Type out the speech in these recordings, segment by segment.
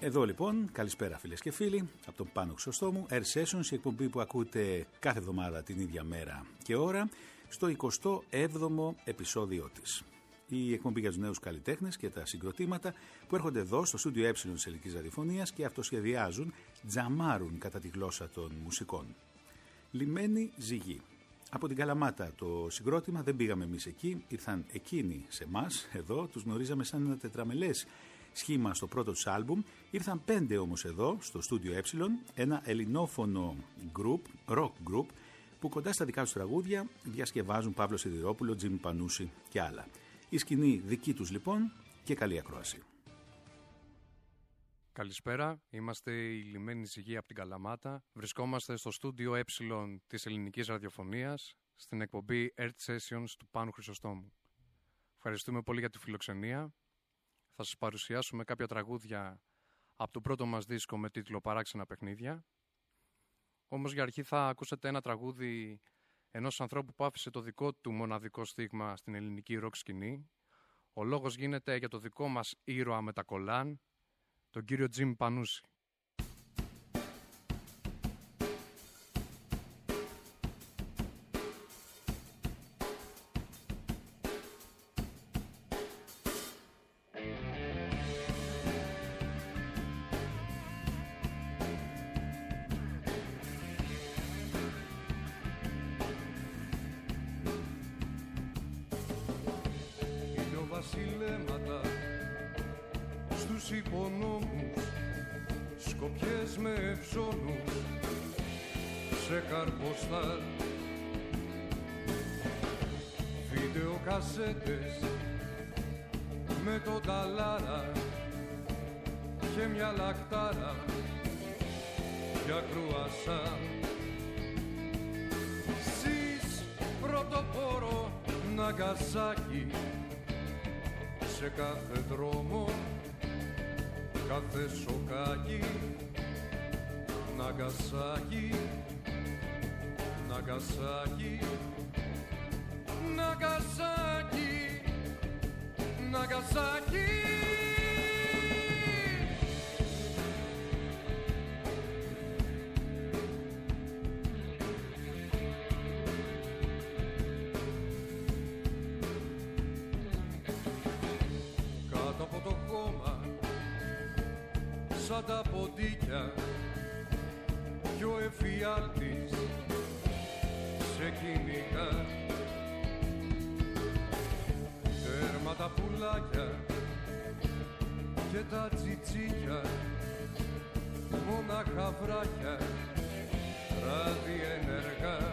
Εδώ λοιπόν, καλησπέρα φίλες και φίλοι, από τον Πάνο Χρυσοστόμου, Air Sessions, η εκπομπή που ακούτε κάθε εβδομάδα την ίδια μέρα και ώρα, στο 27ο επεισόδιό της. Η εκπομπή για τους νέους καλλιτέχνες και τα συγκροτήματα που έρχονται εδώ στο στούντιο της Ελληνικής Ραδιοφωνίας και αυτοσχεδιάζουν, τζαμάρουν κατά τη γλώσσα των μουσικών. Λιμένη Ζυγή. Από την Καλαμάτα το συγκρότημα, δεν πήγαμε εμείς εκεί, ήρθαν εκείνοι σε εμάς, εδώ, τους γνωρίζαμε σαν ένα τετραμελές σχήμα στο πρώτο τους άλμπουμ, ήρθαν 5 όμως εδώ, στο στούντιο ένα ελληνόφωνο group, rock group, που κοντά στα δικά τους τραγούδια διασκευάζουν Παύλο Σιδηρόπουλο, Τζίμι Πανούση και άλλα. Η σκηνή δική τους λοιπόν και καλή ακρόαση. Καλησπέρα, είμαστε η Λιμένη Ζυγή από την Καλαμάτα. Βρισκόμαστε στο στούντιο της Ελληνικής Ραδιοφωνίας, στην εκπομπή Air Sessions του Πάνου Χρυσοστόμου. Ευχαριστούμε πολύ για τη φιλοξενία. Θα σας παρουσιάσουμε κάποια τραγούδια από το πρώτο μας δίσκο με τίτλο «Παράξενα παιχνίδια». Όμως για αρχή θα ακούσετε ένα τραγούδι ενός ανθρώπου που άφησε το δικό του μοναδικό στίγμα στην ελληνική ροκ σκηνή. Ο λόγος γίνεται για το δικό μας ήρωα με τα κολάν, τον κύριο Τζίμι Πανούση. Βασιλέματα στους υπονόμους, σκοπιές με ευζώνους σε καρποστά, βίντεο κασέτες με τον ταλάρα και μια λακτάρα για κρουασά. Σεις πρωτοπόρο Ναγκασάκι, σε κάθε δρόμο, κάθε σοκάκι, Ναγκασάκι, Ναγκασάκι, Ναγκασάκι, Ναγκασάκι. Από το χώμα σαν τα ποντίκια κι ο εφιάλτης σε κυνηγά. Τέρμα τα πουλάκια και τα τσιτσίκια, μόναχα βράκια ράδι ενεργά.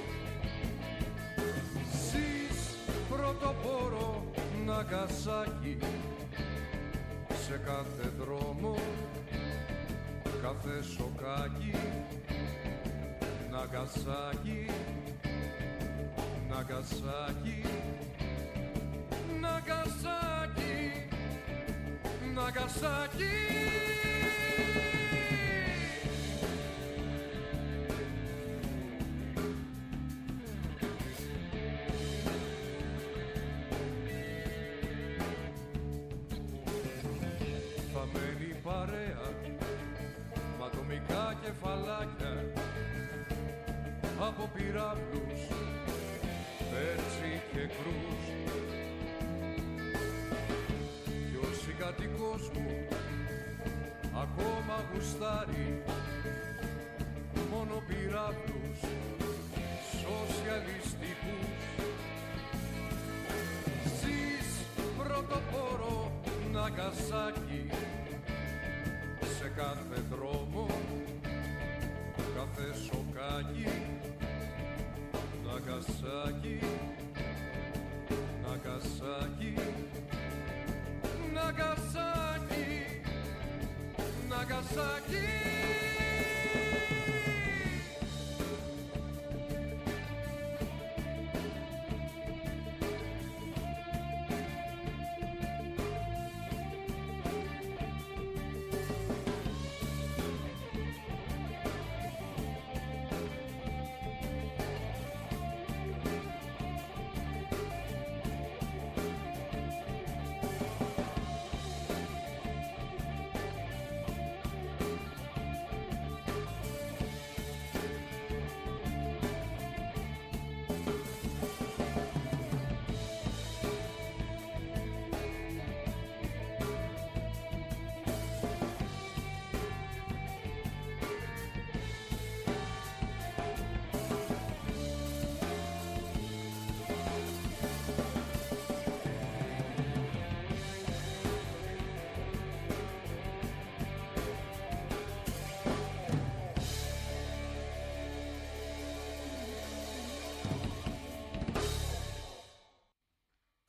Ζεις πρωτοπόρο Ναγκασάκι, σε κάθε δρόμο, κάθε σοκάκι, Ναγκασάκι, Ναγκασάκι, Ναγκασάκι, Ναγκασάκι. Μένει παρέα μ' ατομικά κεφαλάκια από πυράβλους, πέρτσι και κρούς. Κι ο συγκατοικός μου ακόμα γουστάρει μόνο πυράβλους σοσιαλιστικούς. Ζεις πρωτοπόρο Ναγκασάκι, σε κάθε δρόμο, κάθε σοκάκι, Ναγκασάκι, Ναγκασάκι, Ναγκασάκι, Ναγκασάκι.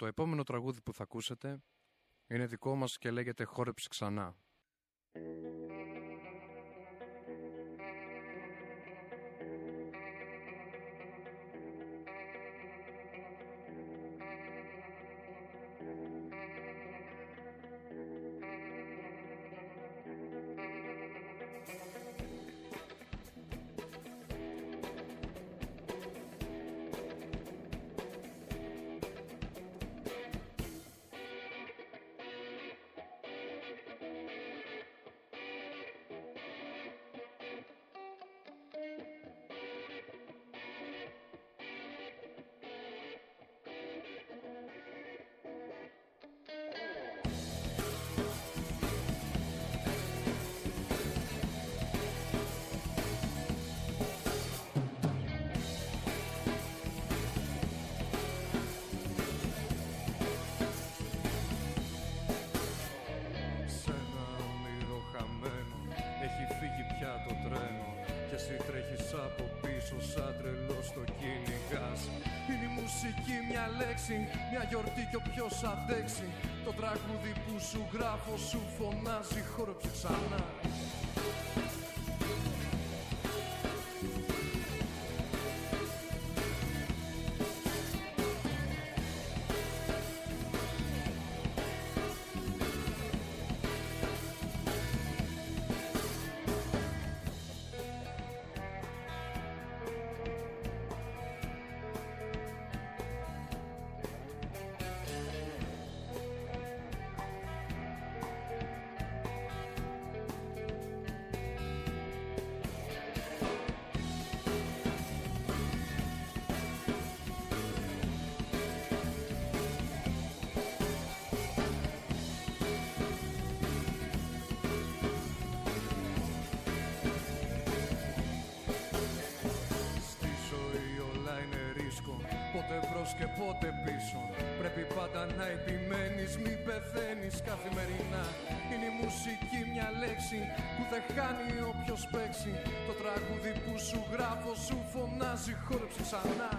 Το επόμενο τραγούδι που θα ακούσετε είναι δικό μας και λέγεται «Χόρεψε ξανά». Μια γιορτή κι όποιος αντέξει, το τραγούδι που σου γράφω σου φωνάζει «Χόρεψε ξανά». Και πότε πίσω πρέπει πάντα να επιμένεις, μη πεθαίνεις καθημερινά. Είναι η μουσική μια λέξη που δεν χάνει όποιος παίξει. Το τραγούδι που σου γράφω σου φωνάζει «Χόρεψε ξανά».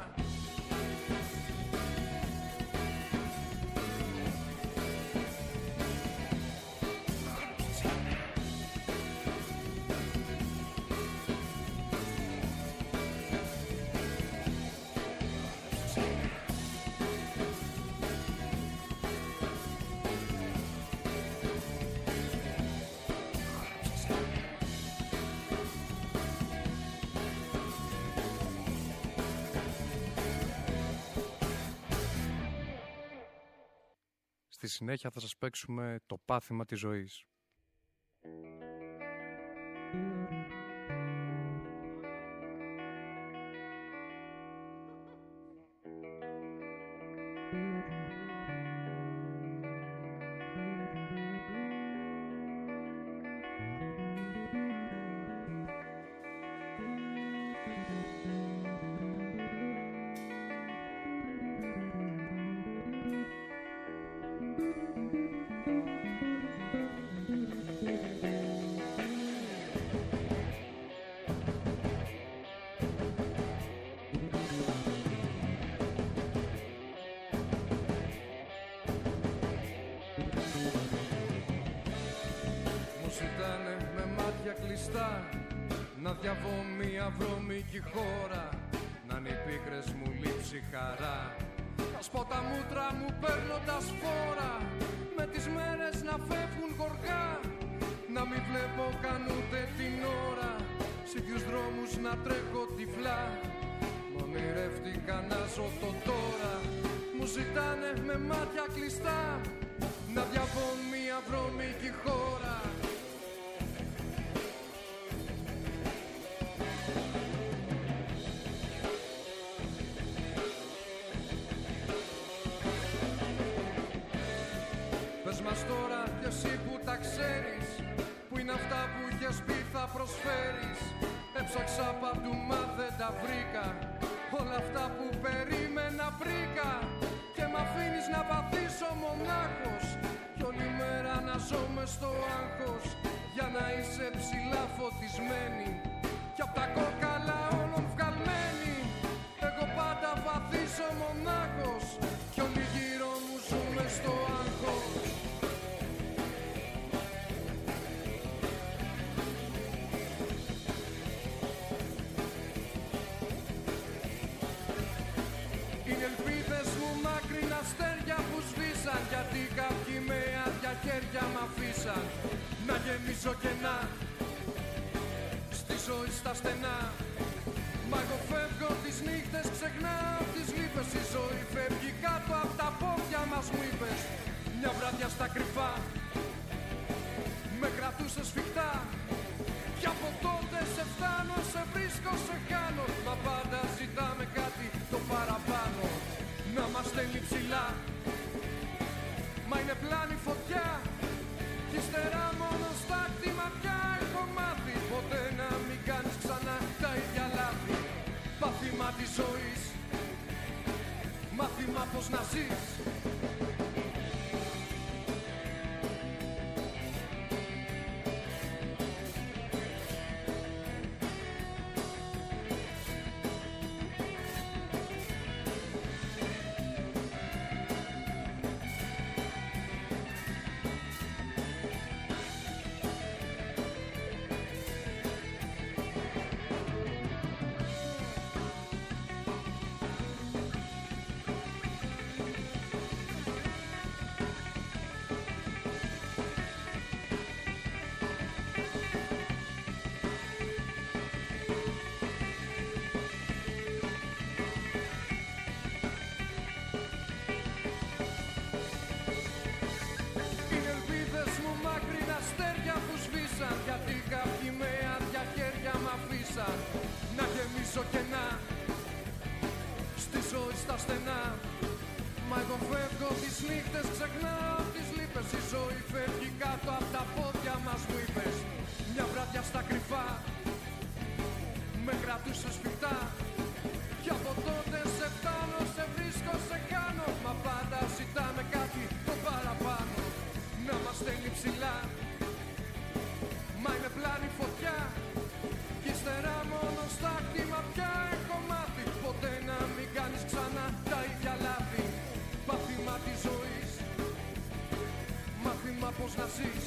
Στη συνέχεια θα σας παίξουμε το πάθημα της ζωής. Να διαβώ μια βρώμικη χώρα, να είναι οι πίκρες μου λείψη χαρά. Θα σπώ τα μούτρα μου παίρνοντας φόρα, με τις μέρες να φεύγουν γοργά. Να μην βλέπω καν ούτε την ώρα, σε ίδιους δρόμους να τρέχω τυφλά. Μ' ονειρεύτηκα να ζω το τώρα, μου ζητάνε με μάτια κλειστά. Να διαβώ μια βρώμικη χώρα. Πες μας τώρα κι εσύ που τα ξέρεις, που είναι αυτά που είχες πει θα προσφέρεις. Έψαξα παντού μα δεν τα βρήκα, όλα αυτά που περίμενα βρήκα. Και μ' αφήνεις να παθήσω μονάχος, κι όλη μέρα να ζω μες στο άγχος. Για να είσαι ψηλά φωτισμένη, κι απ' τα κόκαλα όλων βγαλμένη. Εγώ πάντα παθήσω μονάχος, κι όλοι γύρω μου γιατί κάποιοι με άδεια χέρια μ' αφήσαν να γεμίσω κενά στη ζωή στα στενά. Μα εγώ φεύγω τις νύχτες, ξεχνάω τις λύπες. Η ζωή φεύγει κάτω απ' τα πόδια μας, μου είπες. Μια βράδια στα κρυφά με κρατούσε σφιχτά. Κι από τότε σε φτάνω, σε βρίσκω, σε χάνω. Μα πάντα ζητάμε κάτι το παραπάνω. Να μας στέλνει ψηλά, μα είναι πλάνη φωτιά. Κι ύστερα μόνο στα κτηματιά έχω μάθει ποτέ να μην κάνεις ξανά τα ίδια λάθη. Πάθημα της ζωής, μάθημα πως να ζεις. Γιατί κάποιοι με άδεια χέρια μ' αφήσαν να γεμίσω κενά στη ζωή στα στενά. Μα εγώ φεύγω τις νύχτες, ξεχνάω τις λύπες. Η ζωή φεύγει κάτω απ' τα πόδια μας, μου είπες. Μια βράδια στα κρυφά με κρατούσε σφιχτά. Κι από τότε σε φτάνω, σε βρίσκω, σε χάνω. Μα πάντα ζητάμε κάτι το παραπάνω. Να μας στέλνει ψηλά, μα είναι πλάνη φωτιά. Κι ύστερα μόνο στα κτηματιά έχω μάθει ποτέ να μην κάνεις ξανά τα ίδια λάθη. Μάθημα της ζωής, μάθημα πως να ζεις.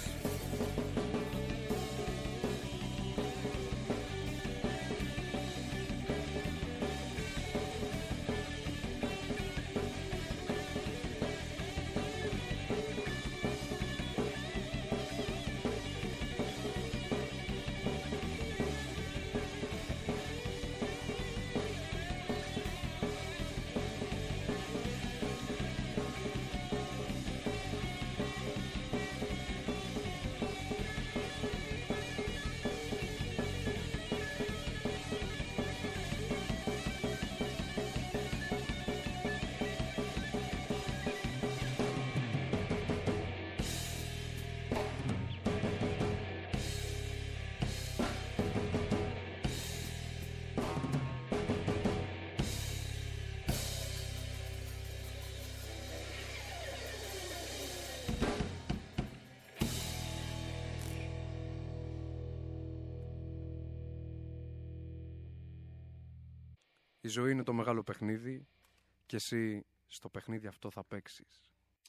Η ζωή είναι το μεγάλο παιχνίδι και εσύ στο παιχνίδι αυτό θα παίξεις.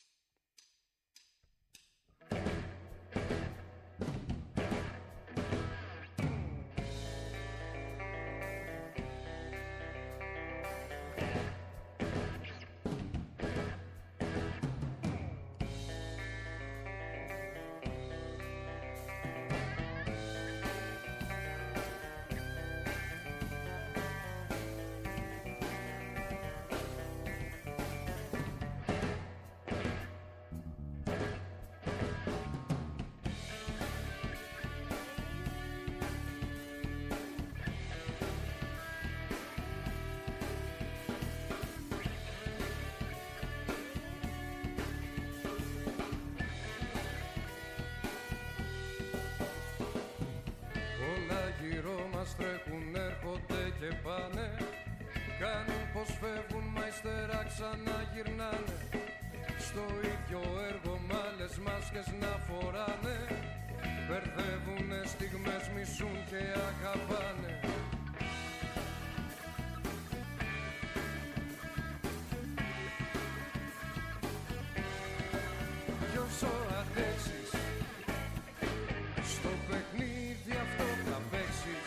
Τρέχουν, έρχονται και πάνε. Κάνουν πως φεύγουν, μα ύστερα ξαναγυρνάνε. Στο ίδιο έργο μ' άλλες μάσκες να φοράνε. Μπερδεύουνε στιγμές, μισούν και αγαπάνε. Κι όσο αντέξεις, στο παιχνίδι αυτό θα παίξεις.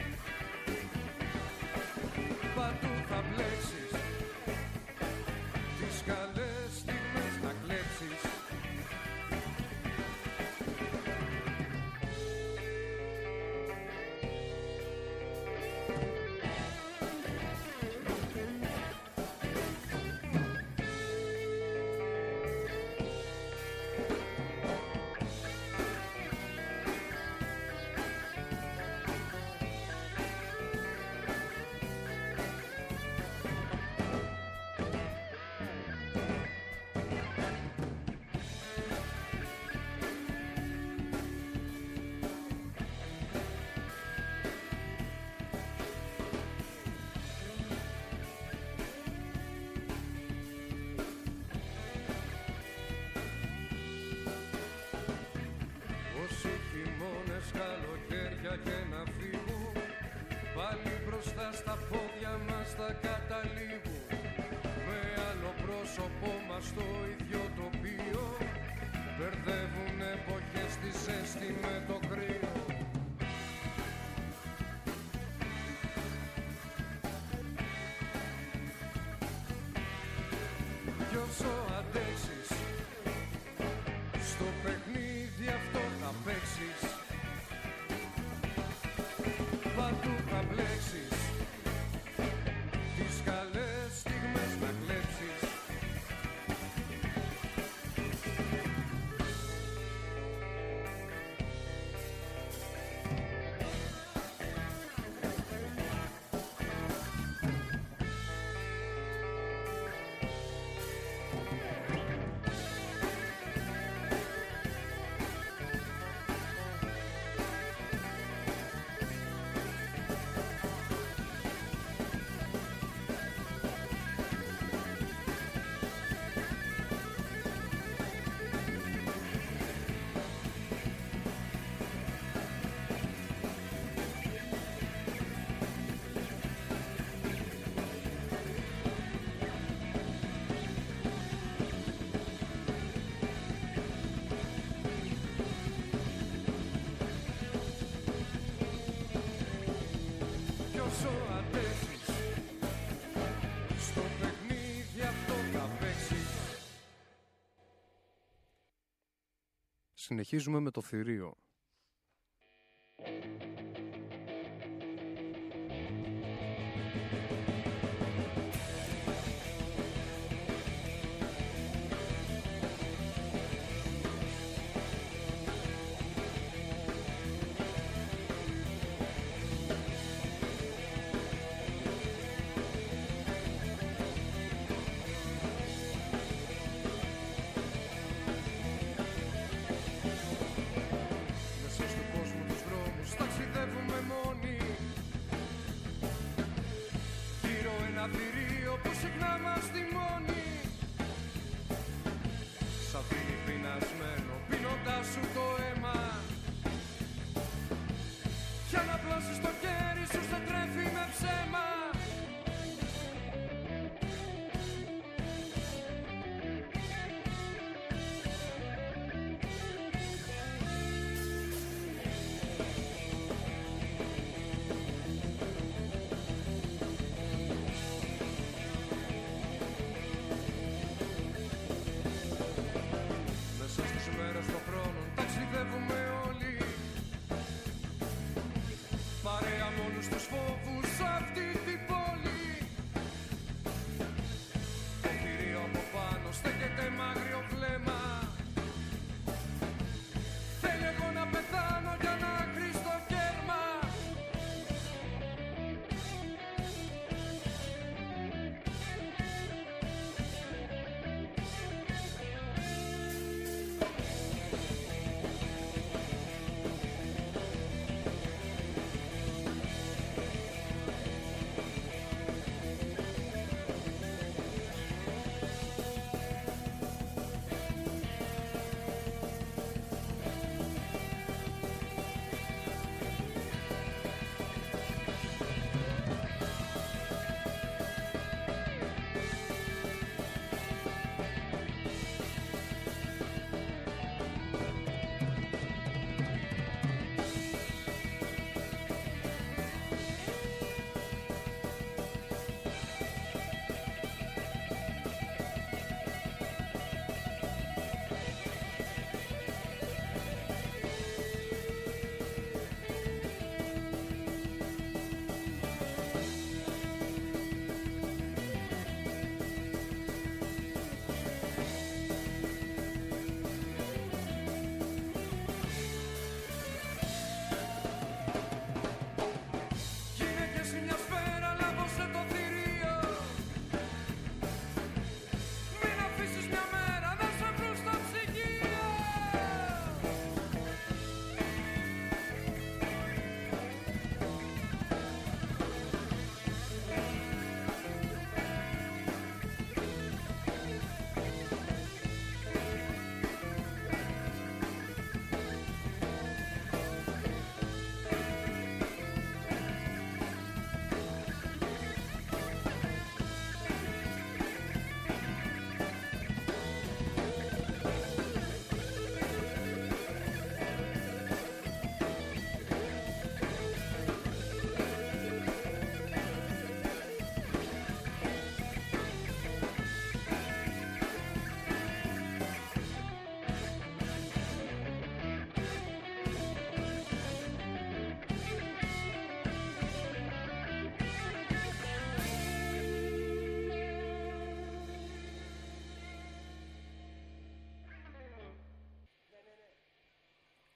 Παντού θα μπλέξεις, τις καλές στιγμές να κλέψεις. αέρα στα πόδια μας θα καταλήγουν, με άλλο πρόσωπό μας στο ίδιο τοπίο. Μπερδεύουν εποχές τη ζέστη με το κρύο. Κι όσο αντέξεις, στο παιχνίδι αυτό θα παίξεις. Παντού θα μπλέξεις, τις καλές στιγμές να κλέψεις. Συνεχίζουμε με το θηρίο.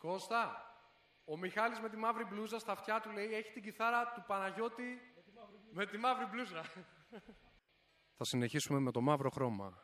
Κώστα, ο Μιχάλης με τη μαύρη μπλούζα στα αυτιά του λέει έχει την κιθάρα του Παναγιώτη με τη μαύρη μπλούζα. Θα συνεχίσουμε με το μαύρο χρώμα.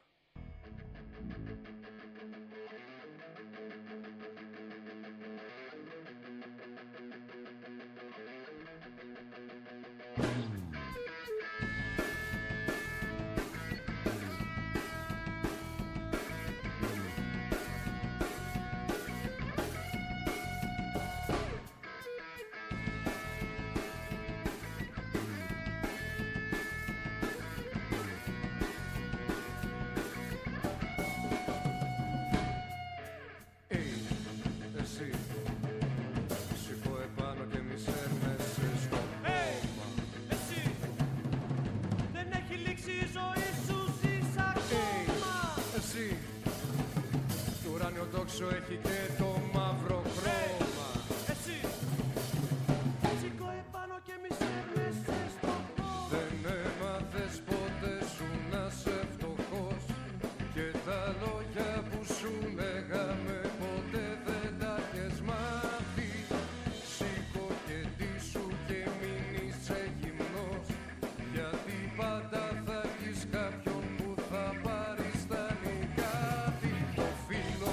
Έχει και το μαύρο χρώμα. Εσύ σηκώ επάνω και μη σέρνεσαι στο χώρο. Δεν έμαθες ποτέ σου να σε φτωχός και τα λόγια που σου λέγαμε ποτέ δεν τα έχεις μάθει. Σήκω και ντύσου και μην είσαι γυμνός, γιατί πάντα θα έχεις κάποιον που θα πάρει στα νικάτι το φύλλο.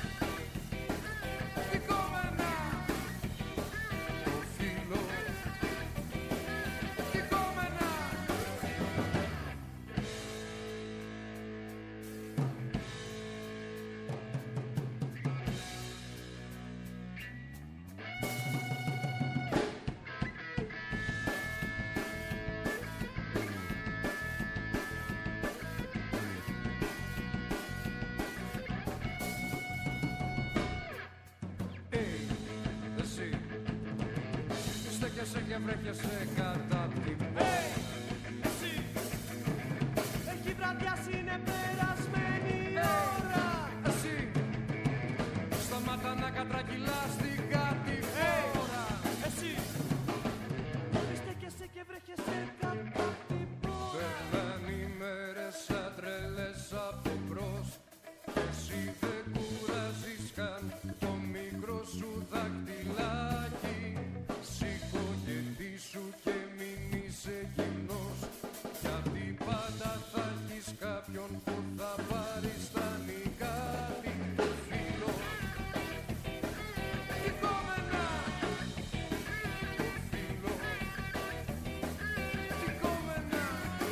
Στέκεσαι και βρέχεσαι κατά την πόρτα. Εσύ έχει βραδιάσει, είναι περασμένη η ώρα. Εσύ σταμάτα να κατρακυλάς την κατηφόρα. Εσύ στέκεσαι και βρέχεσαι κατά την πόρτα. Περνάνε οι μέρες σαν τρελές από μπρος και εσύ δεν κουράζεις καν το μικρό σου δακτυλάκι. Σήκω και ντύσου και μην είσαι γυμνός, γιατί πάντα θα έχεις κάποιον που θα πάρει στα νικάτι το φύλλο. Τι κόμενα, το φύλλο, τι κόμενα.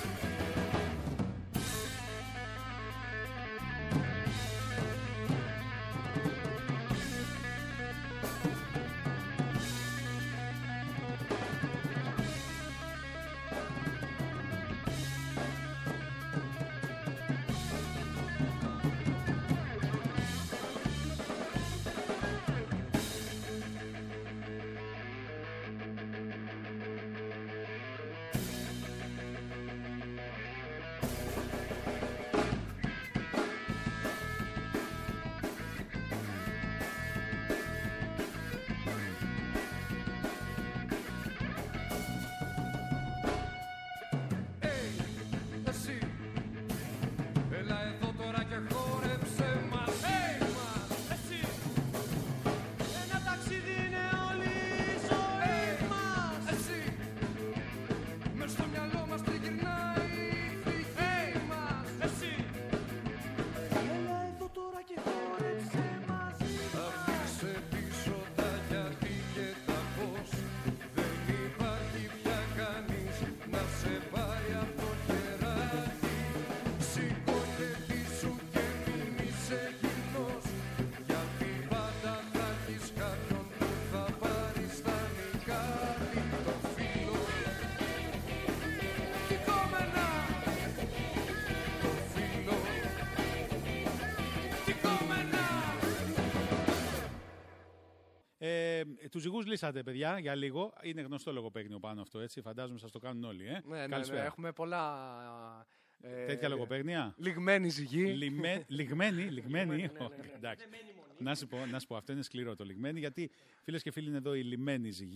Τους ζυγούς λύσατε, παιδιά, για λίγο. Είναι γνωστό λογοπαίγνιο πάνω αυτό, έτσι. Φαντάζομαι σας το κάνουν όλοι. Ναι, έχουμε πολλά. Τέτοια λογοπαίγνια. Λιγμένη ζυγή. Λιγμένη. Εντάξει. Να σου πω, αυτό είναι σκληρό το λιγμένη, γιατί φίλες και φίλοι είναι εδώ η λιμένη ζυγή.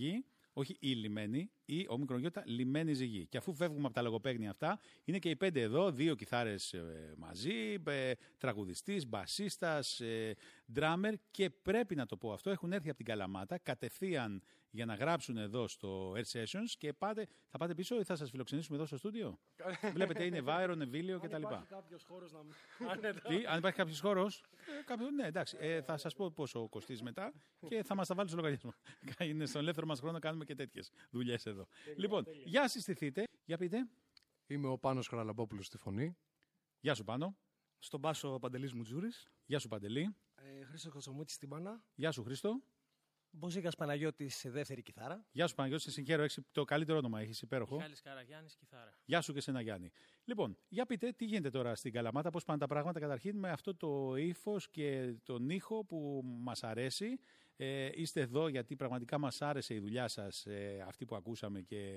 Όχι η λιμένη, η όμικρον γιώτα λιμένη ζυγή. Και αφού φεύγουμε από τα λογοπαίγνια αυτά, είναι και οι 5 εδώ, 2 κιθάρες μαζί, τραγουδιστής, μπασίστας, ντράμερ, και πρέπει να το πω αυτό, έχουν έρθει από την Καλαμάτα κατευθείαν για να γράψουν εδώ στο Air Sessions και θα πάτε πίσω ή θα σας φιλοξενήσουμε εδώ στο στούντιο. Βλέπετε, είναι Βάιρον, Εμβίλιο κτλ. Αν υπάρχει κάποιος χώρος να μην... Αν υπάρχει κάποιος χώρος, ναι, εντάξει, θα σας πω πόσο κοστίζει μετά και θα μας τα βάλει στο λογαριασμό. Είναι στον ελεύθερο μας χρόνο να κάνουμε και τέτοιες δουλειές εδώ. Λοιπόν, για συστηθείτε, για πείτε. Είμαι ο Πάνος Χαραλαμπόπουλος στη φωνή. Γεια σου Πάνο. Στον μπάσο Παντελής Μουτζούρης. Γεια σου Παντελή. Χρήστος Κοτσομούτης στην μπάνα. Γεια σου Χρήστο. Μποζίκας Παναγιώτης σε δεύτερη κιθάρα. Γεια σου Παναγιώτη, σε συγχαίρω, έχεις το καλύτερο όνομα, έχεις υπέροχο. Μιχάλης Καραγιάννης κιθάρα. Γεια σου και σε ένα Γιάννη. Λοιπόν, για πείτε, τι γίνεται τώρα στην Καλαμάτα, πώς πάνε τα πράγματα καταρχήν με αυτό το ύφος και τον ήχο που μας αρέσει. Είστε εδώ γιατί πραγματικά μας άρεσε η δουλειά σας, αυτή που ακούσαμε και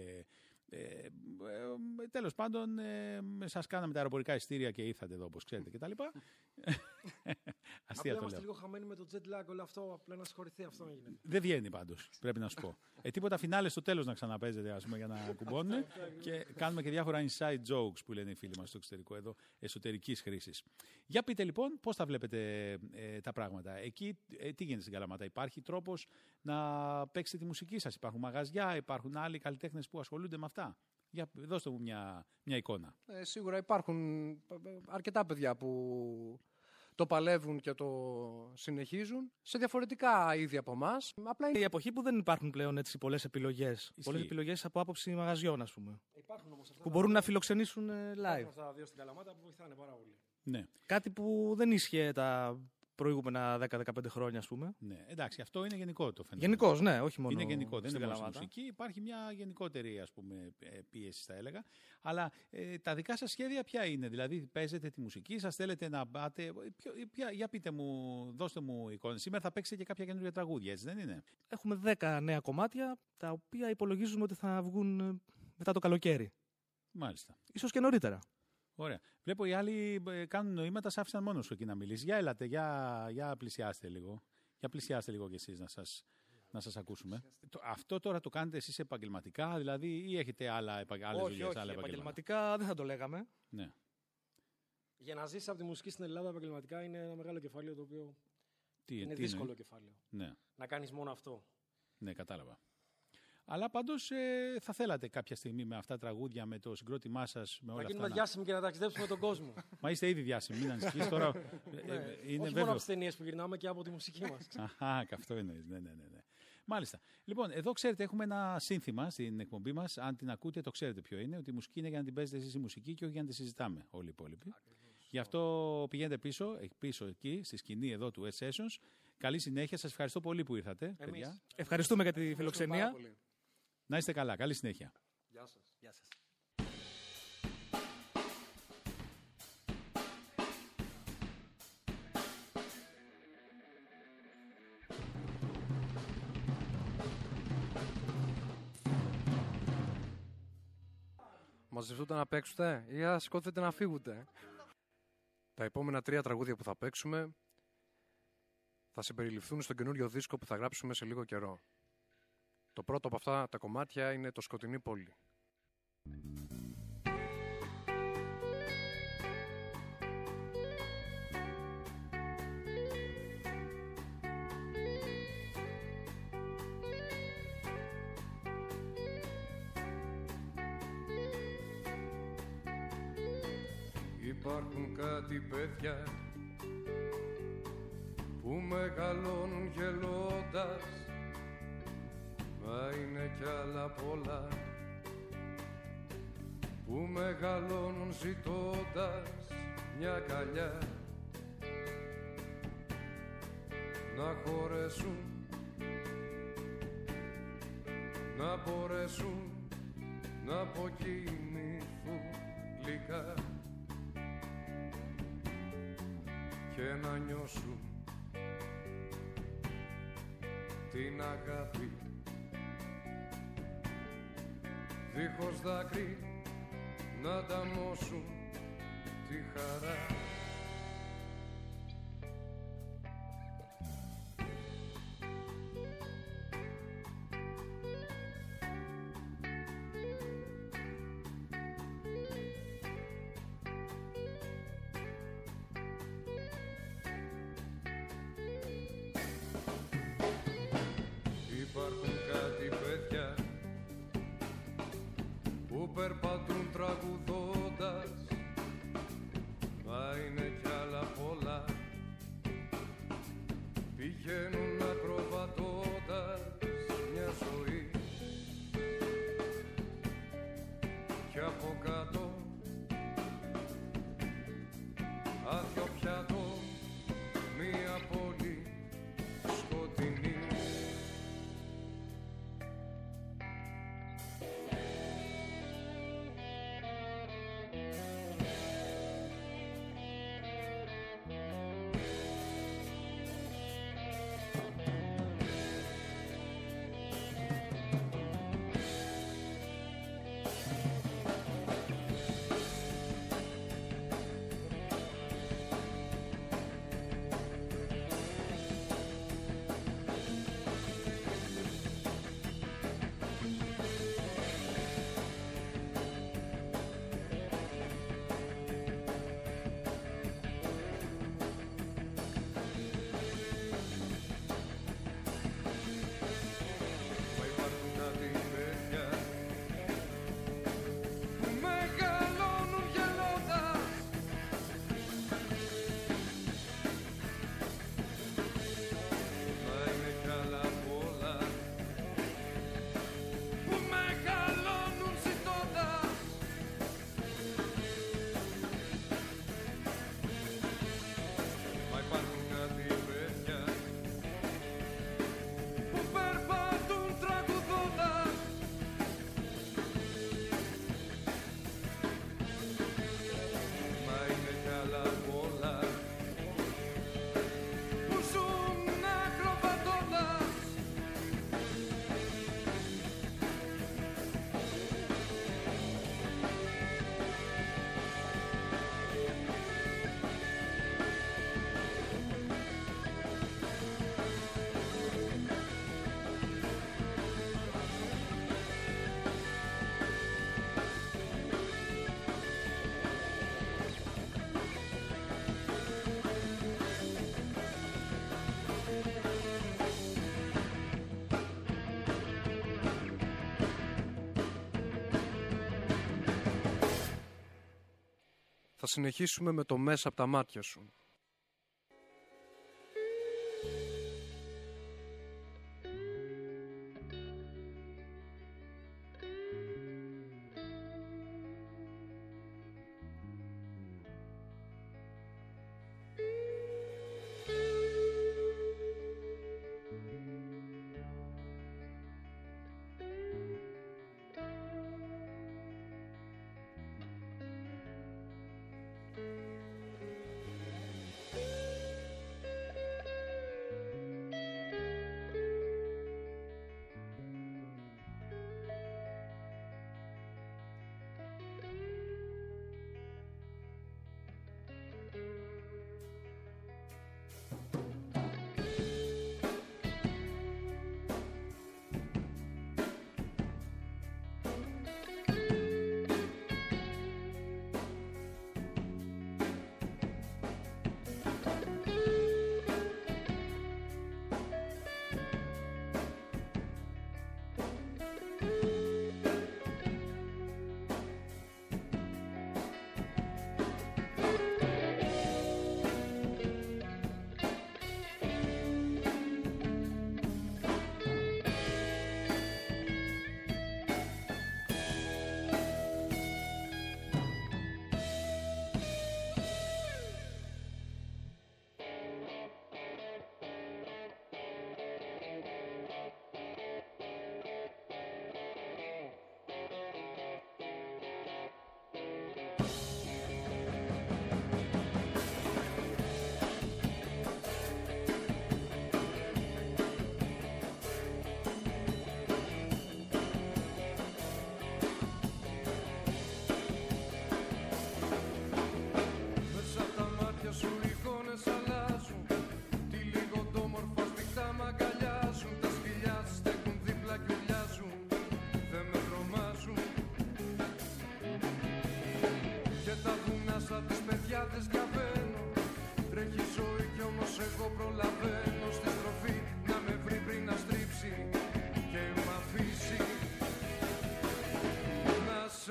τέλος πάντων σας κάναμε τα αεροπορικά εισιτήρια και ήρθατε εδώ όπως ξέρετε κτλ. Αστεία το λέω. Είμαστε λίγο χαμένοι με το jet lag, όλο αυτό, απλά να συγχωρηθεί, αυτό έγινε. Δεν βγαίνει πάντως, πρέπει να σου πω. Τίποτα φινάλε στο τέλος να ξαναπέζετε, ας πούμε, για να κουμπώνουν και κάνουμε και διάφορα inside jokes που λένε οι φίλοι μας στο εξωτερικό εδώ, εσωτερικής χρήσης. Για πείτε λοιπόν πώς τα βλέπετε τα πράγματα. Εκεί τι γίνεται στην Καλαμάτα, υπάρχει τρόπος να παίξετε τη μουσική σας, υπάρχουν μαγαζιά, υπάρχουν άλλοι καλλιτέχνες που ασχολούνται με αυτά. Για δώστε μου μια εικόνα. Σίγουρα υπάρχουν αρκετά παιδιά που το παλεύουν και το συνεχίζουν σε διαφορετικά είδη από εμάς. Απλά είναι η εποχή που δεν υπάρχουν πλέον έτσι πολλές επιλογές. Πολλές επιλογές από άποψη μαγαζιών, ας πούμε. Υπάρχουν όμως αυτά που μπορούν να φιλοξενήσουν live. Υπάρχουν αυτά τα δύο στην Καλαμάτα που βοηθάνε πάρα πολύ. Ναι. Κάτι που δεν ίσχυε τα προηγούμενα 10-15 χρόνια, ας πούμε. Ναι, εντάξει, αυτό είναι γενικό το φαινόμενο. Γενικώς, ναι, όχι μόνο. Είναι γενικό, δεν είναι μόνο στη Καλαμάτα. μουσική. Υπάρχει μια γενικότερη, ας πούμε, πίεση, θα έλεγα. Αλλά τα δικά σας σχέδια ποια είναι, δηλαδή παίζετε τη μουσική, σας θέλετε να πάτε. Για πείτε μου, δώστε μου εικόνες. Σήμερα θα παίξετε και κάποια καινούργια τραγούδια, έτσι δεν είναι? Έχουμε 10 νέα κομμάτια, τα οποία υπολογίζουμε ότι θα βγουν μετά το καλοκαίρι. Μάλιστα. Ίσως και νωρίτερα. Ωραία. Βλέπω οι άλλοι κάνουν νοήματα, σ' άφησαν μόνος σου εκεί να μιλήσεις. Για έλατε, για πλησιάστε λίγο. Για πλησιάστε λίγο κι εσείς να σας ακούσουμε. Αυτό τώρα το κάνετε εσείς επαγγελματικά, δηλαδή, ή έχετε άλλες δουλειές, άλλα επαγγελματικά δεν θα το λέγαμε. Ναι. Για να ζήσεις από τη μουσική στην Ελλάδα επαγγελματικά είναι ένα μεγάλο κεφάλαιο το οποίο είναι δύσκολο κεφάλαιο. Ναι. Να κάνεις μόνο αυτό. Ναι, κατάλαβα. Αλλά πάντως θα θέλατε κάποια στιγμή με αυτά τα τραγούδια, με το συγκρότημά σας, με όλα αυτά. Να γίνουμε διάσημοι και να ταξιδέψουμε τον κόσμο. Μα είστε ήδη διάσημοι, μην ανησυχείς τώρα. Όχι μόνο από τις ταινίες που γυρνάμε και από τη μουσική μας. Αχα, αυτό είναι. Ναι. Μάλιστα. Λοιπόν, εδώ ξέρετε, έχουμε ένα σύνθημα στην εκπομπή μας. Αν την ακούτε, το ξέρετε ποιο είναι. Ότι η μουσική είναι για να την παίζετε εσείς η μουσική και όχι για να τη συζητάμε όλοι οι υπόλοιποι. Γι' αυτό πηγαίνετε πίσω εκεί, στη σκηνή εδώ του Air Sessions. Καλή συνέχεια. Σας ευχαριστώ πολύ που ήρθατε, παιδιά. Ευχαριστούμε για τη φιλοξενία. Να είστε καλά. Καλή συνέχεια. Γεια σας. Γεια σας. Μαζευτούτε να παίξετε ή να σηκώθετε να φύγετε. Τα επόμενα 3 τραγούδια που θα παίξουμε θα συμπεριληφθούν στο καινούριο δίσκο που θα γράψουμε σε λίγο καιρό. Το πρώτο από αυτά τα κομμάτια είναι το Σκοτεινή Πόλη. Υπάρχουν κάτι παιδιά που μεγαλώνουν γελώντας, μα είναι κι άλλα πολλά που μεγαλώνουν ζητώντας μια καλιά να χωρέσουν, να μπορέσουν να αποκοιμηθούν γλυκά και να νιώσουν την αγάπη δίχως δάκρυ να ανταμώσουν τη χαρά. που περπατούν τραγουδώντας, μα είναι κι άλλα πολλά. Πηγαίνουν ακροβατώντας μια ζωή κι από κάτω άδειο πιάτο, μια πόλη σκοτεινή. Θα συνεχίσουμε με το «Μέσα από τα μάτια σου».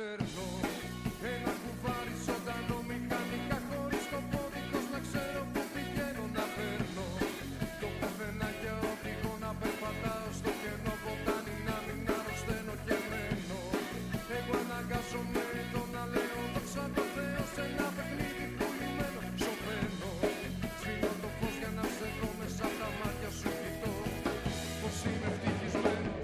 σέρνω ένα κουβάρι ζωντανό μηχανικά χωρίς σκοπό δίχως να ξέρω που πηγαίνω να παίρνω το πουθενά και οδηγώ να περπατάω στο κενό ποτάμι να μην αρρωσταίνω και μένω. Εγώ αναγκάζομαι το να λέω δόξα τω Θεώ σε ένα παιχνίδι πουλημένο. Σωπαίνω, σβήνω το φως για να σε δω μέσα από τα μάτια σου κοιτώ πως είμαι ευτυχισμένος.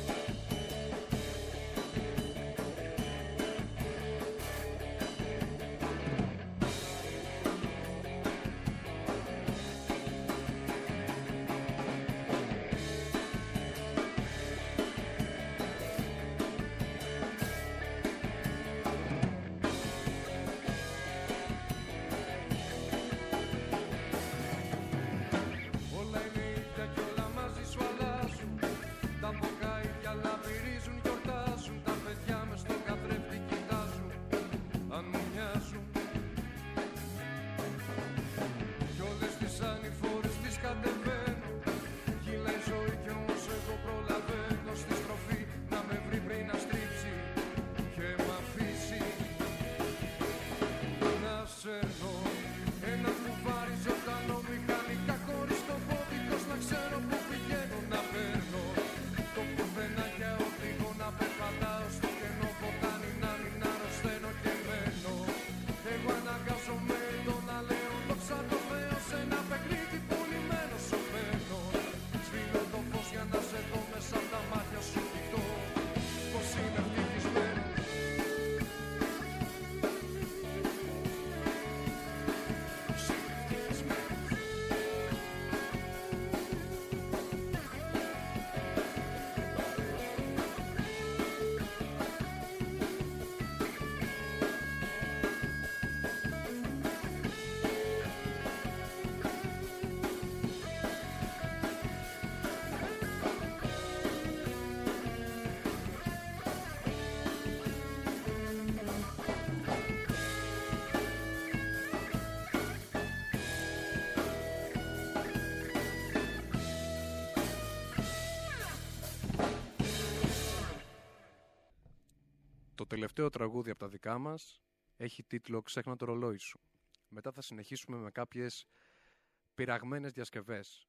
Το τελευταίο τραγούδι από τα δικά μας έχει τίτλο «Ξέχνα το ρολόι σου». Μετά θα συνεχίσουμε με κάποιες πειραγμένες διασκευές.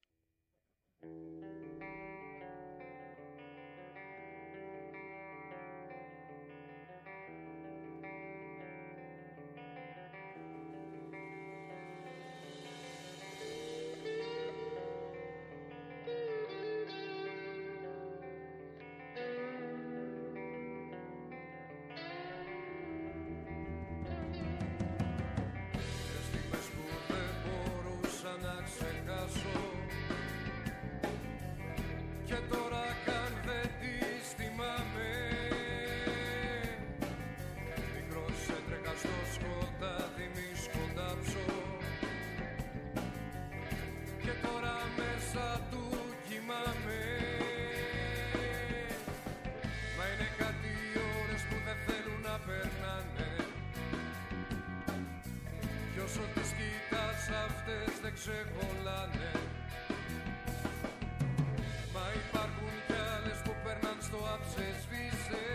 Όσο τις κοιτάς αυτές δεν ξεχωλάνε. Μα υπάρχουν κι άλλες που περνάν στο άψε σβήσε.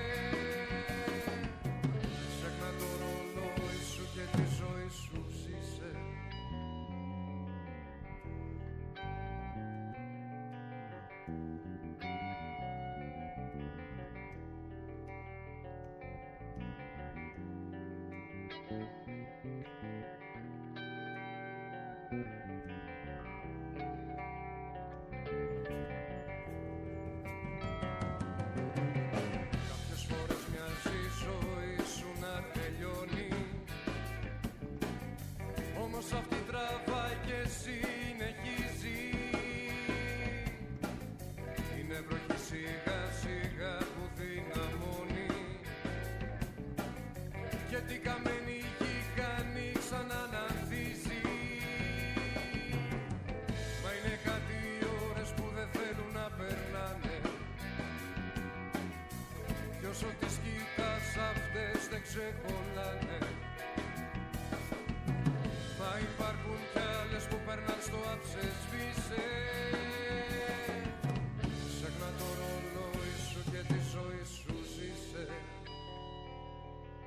Ξέχνα το ρολόι σου και τη ζωή σου ζήσε. Κάποιες φορές μοιάζει η ζωή σου να τελειώνει, όμως αυτή τραβάει και συνεχίζει. Είναι βροχή σιγά σιγά που δυναμώνει και την καμένη γη κάνει ξανά να ανθίζει. Μα είναι κάτι οι ώρες που δεν θέλουν να περνάνε κι όσο τις κοιτάς αυτές δεν ξεκολλάνε. Μα υπάρχουν κι άλλες που περνάν στο άψε σβήσε. Ξέχνα το ρολόι σου και τη ζωή σου ζήσε.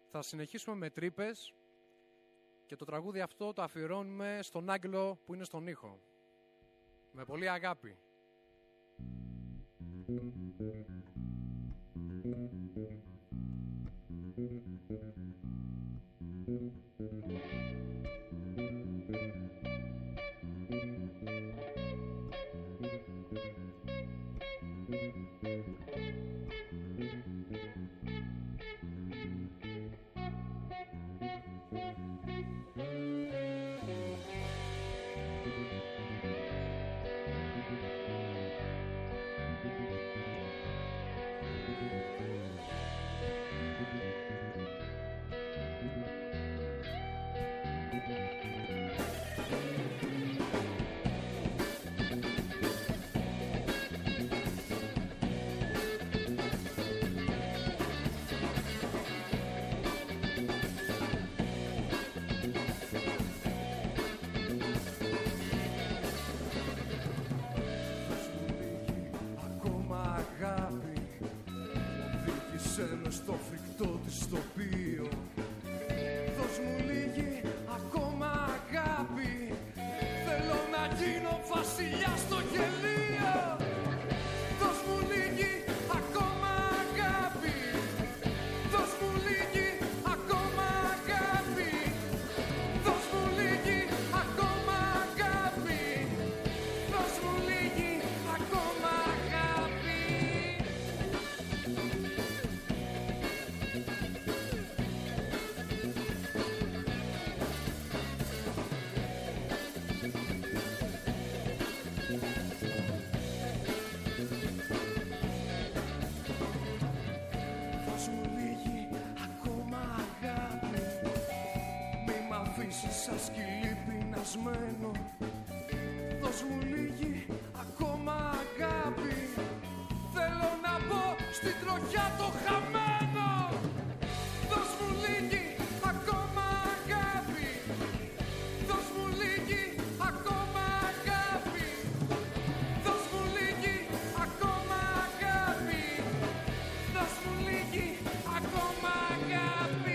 Θα συνεχίσουμε με τρύπες και το τραγούδι αυτό το αφιερώνουμε στον άγγελο που είναι στον ήχο. Με πολύ αγάπη. Στο φρικτό της τοπίο, δώσ' μου λίγη ακόμα αγάπη. Θέλω να γίνω βασιλιάς στο γελίο. Δώσ' μου λίγη ακόμα αγάπη. Δώσ' μου λίγη ακόμα αγάπη. Δώσ' μου λίγη ακόμα αγάπη. Δώσ' μου λίγη ακόμα αγάπη. Σαν σκυλί πεινασμένο, δώσ' μου λίγη ακόμα αγάπη. Θέλω να μπω στην τροχιά το χαμένο. Δώσ' μου λίγη ακόμα αγάπη. Δώσ' μου λίγη ακόμα αγάπη. Δώσ' μου λίγη ακόμα αγάπη. Δώσ' μου λίγη ακόμα αγάπη.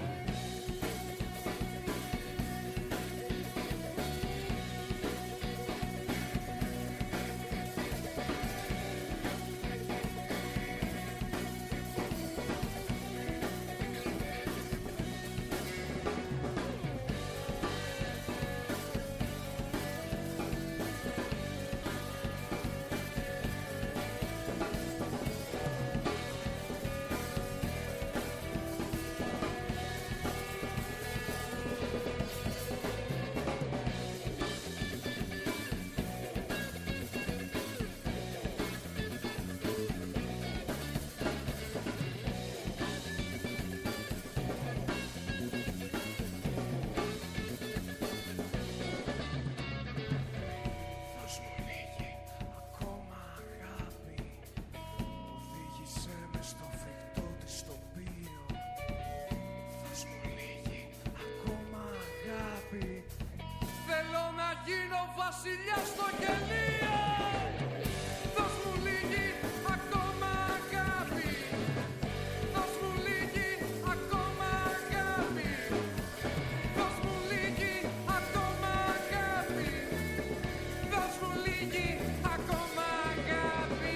Βασιλιάς στο γελίο. Δώσ' μου λίγη ακόμα αγάπη. Δώσ' μου λίγη ακόμα αγάπη. Δώσ' μου λίγη ακόμα αγάπη. Δώσ' μου λίγη ακόμα αγάπη.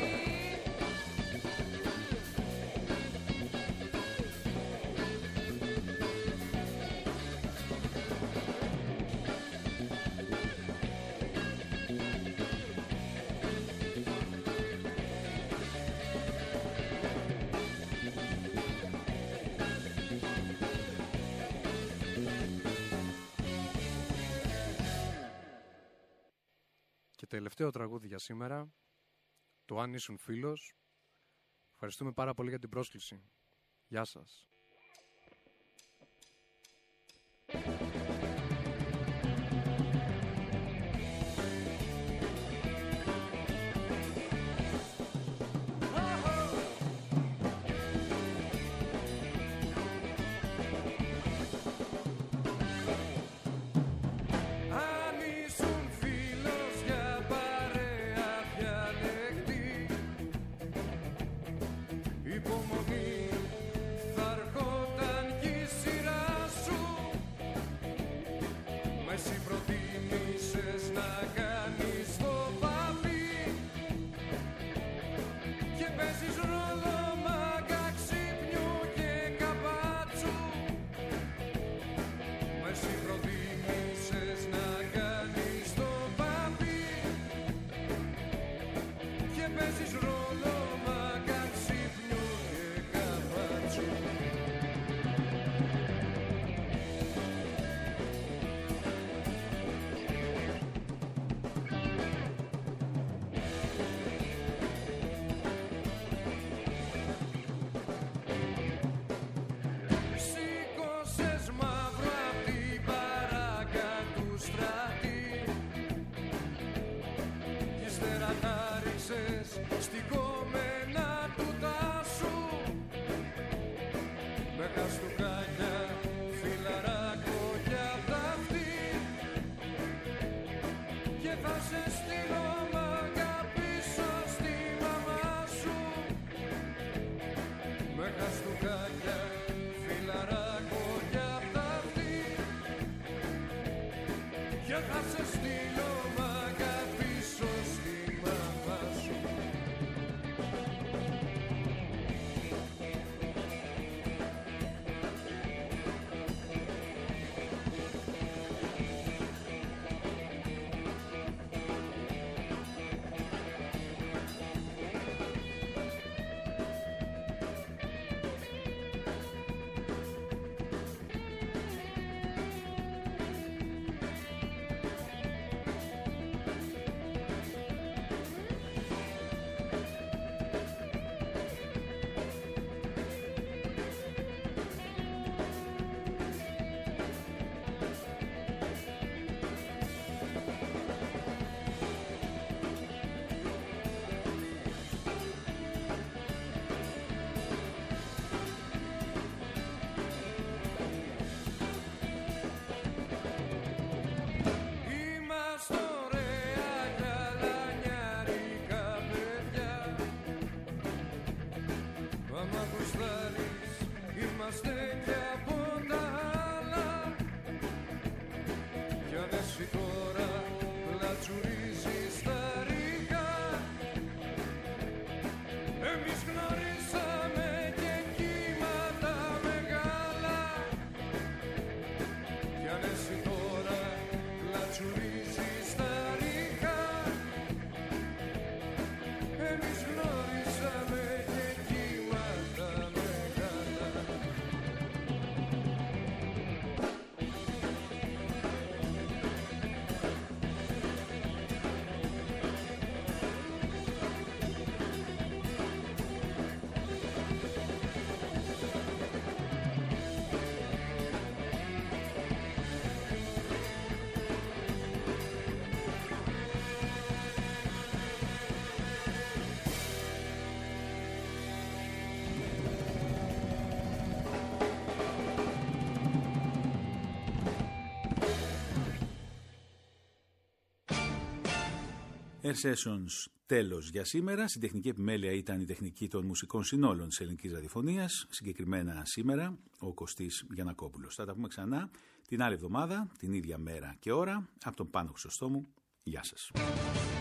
Και τελευταίο τραγούδι για σήμερα, το «Αν ήσουν φίλος». Ευχαριστούμε πάρα πολύ για την πρόσκληση. Γεια σας. Υπομονή θα παίζεις ρόλο μάγκα ξύπνιου και καπάτσου. Σήκωσες μαύρο απ' την παράγκα του στρατή κι ύστερα τα ρίξες στην κομμένα του τάσου με χαστούκάκια, φιλαράκο κι απ' τα αυτή και θα σε στείλω μάγκα πίσω στη μαμά σου με χαστούκάκια, φιλαράκο κι απ' τα αυτή και θα σε στείλω μάγκα πίσω στη μαμά σου. Είμαστε ωραία γαλανιάρικα παιδιά, άμα γουστάρεις είμαστε κι από τα άλλα κι αν εσύ τώρα πλατσουρίζεις τα ρίχα εμείς γνωρίσαμε και κύματα μεγάλα κι αν εσύ τώρα πλατσουρίζεις τα ρίχα εμείς γνωρίσαμε και κύματα μεγάλα. Air Sessions τέλος για σήμερα. Στην τεχνική επιμέλεια ήταν η τεχνική των μουσικών συνόλων της Ελληνικής Ραδιοφωνίας. Συγκεκριμένα σήμερα ο Κωστής Γιαννακόπουλος. Θα τα πούμε ξανά την άλλη εβδομάδα, την ίδια μέρα και ώρα, από τον Πάνο Χρυσοστόμου. Γεια σας.